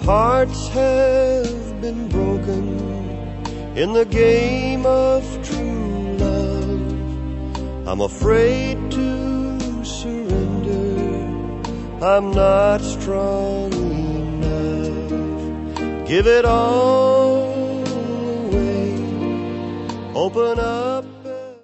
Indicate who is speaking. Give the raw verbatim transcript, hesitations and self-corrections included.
Speaker 1: Hearts have been broken in the game of true love. I'm afraid to surrender, I'm not strong enough. Give it all away, open up